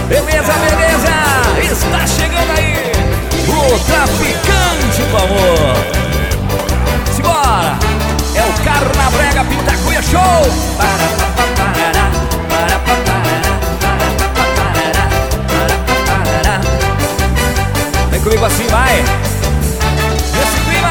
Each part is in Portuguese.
Beleza, beleza, está chegando aí o traficante do amor. Simbora, é o Carnabrega Pintacuia Show. Vem comigo assim, vai. Nesse clima.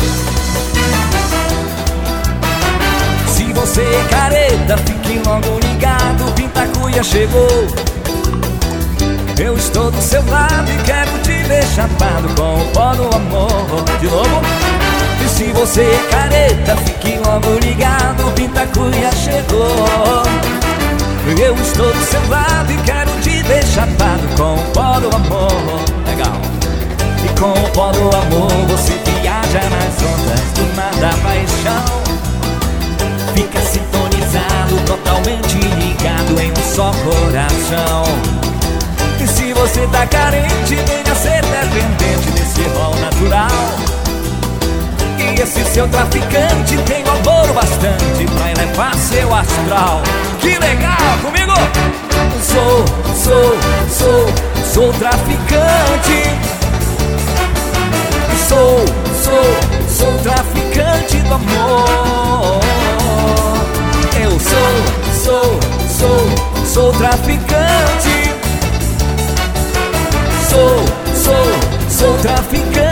Se você é careta, fique logo ligado, Pintacuia chegou. Eu estou do seu lado e quero te ver chapado com o pó do amor. De novo. E se você é careta, fique logo ligado, Pintacuia chegou. Eu estou do seu lado e quero te ver chapado com o pó do amor. Legal. E com o pó do amor você viaja nas ondas do mar da paixão. Fica sintonizado, totalmente ligado em um só coração. E se você tá carente, venha ser dependente desse rol natural. E esse seu traficante tem um amor bastante pra elevar seu astral. Que legal, comigo! Sou traficante. Sou traficante do amor. Eu sou traficante. Sou traficante.